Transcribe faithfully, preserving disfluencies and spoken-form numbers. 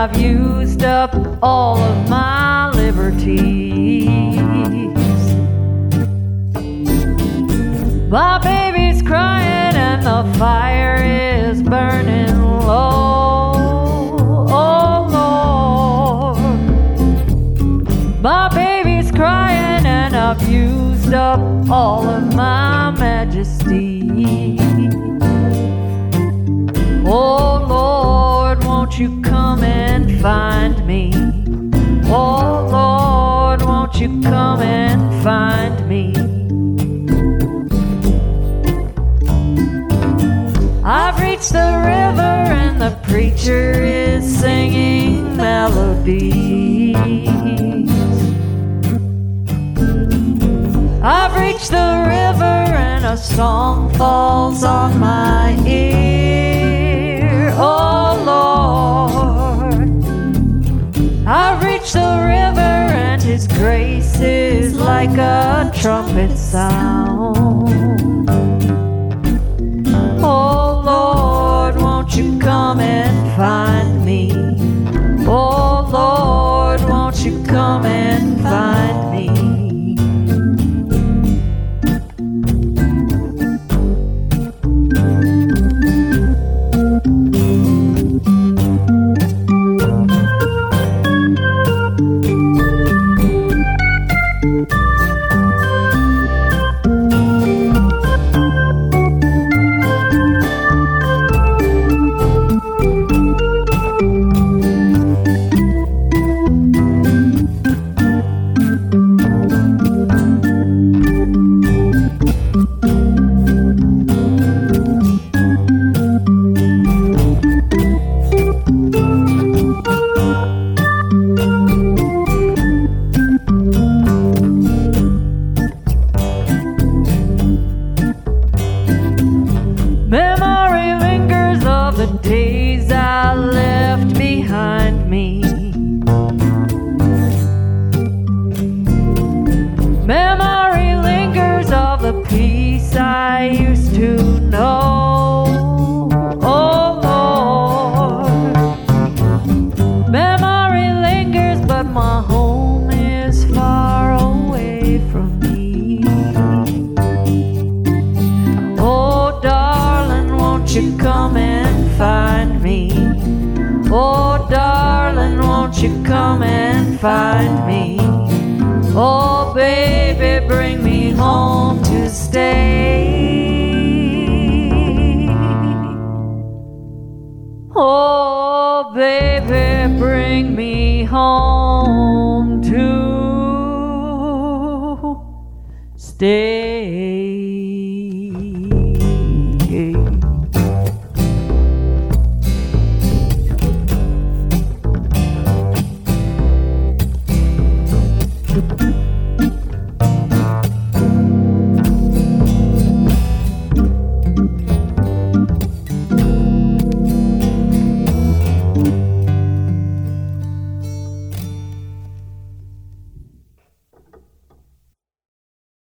I've used up all of my liberties. My baby's crying and the fire is burning low. Oh Lord, my baby's crying and I've used up all of my majesty. Oh Lord, won't you come and find me? Oh Lord, won't you come and find me? I've reached the river and the preacher is singing melodies. I've reached the river and a song falls on my ear. Oh Lord, I've reached the river and His grace is like a trumpet sound. Oh Lord, won't you come and find me? Oh Lord, won't you come and find me? Memory lingers of the days I left behind me. Memory lingers of the peace I used to know. Oh Lord, memory lingers, but my home is far away from me. Oh darling, won't you come and find me? Oh darling, won't you come and find me? Oh baby, bring me home to stay. Oh baby, bring me home to stay. Thank you.